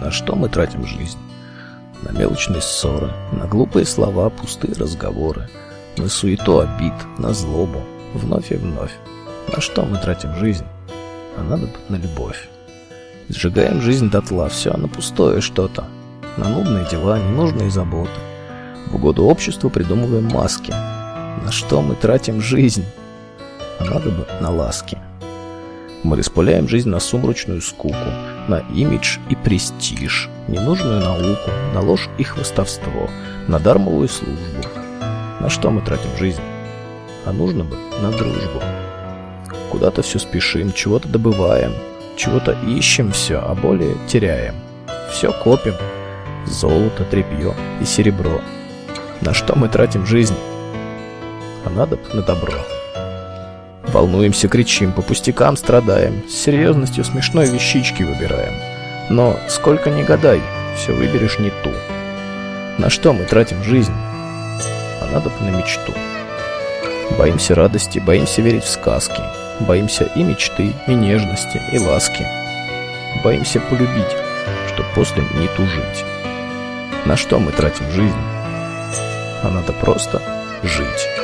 На что мы тратим жизнь? На мелочные ссоры, на глупые слова, пустые разговоры, на суету обид, на злобу, вновь и вновь. На что мы тратим жизнь? А надо бы на любовь. Сжигаем жизнь дотла, все на пустое что-то, на нудные дела, ненужные заботы. В угоду обществу придумываем маски. На что мы тратим жизнь? А надо бы на ласки. Мы распыляем жизнь на сумрачную скуку, на имидж и престиж, ненужную науку, на ложь и хвастовство, на дармовую службу. На что мы тратим жизнь? А нужно бы на дружбу. Куда-то все спешим, чего-то добываем, чего-то ищем все, а более теряем. Все копим. Золото, тряпье и серебро. На что мы тратим жизнь? А надо бы на добро. Волнуемся, кричим, по пустякам страдаем, с серьезностью смешной вещички выбираем. Но сколько ни гадай, все выберешь не ту. На что мы тратим жизнь? А надо бы на мечту. Боимся радости, боимся верить в сказки, боимся и мечты, и нежности, и ласки. Боимся полюбить, чтоб после не тужить. На что мы тратим жизнь? А надо просто жить.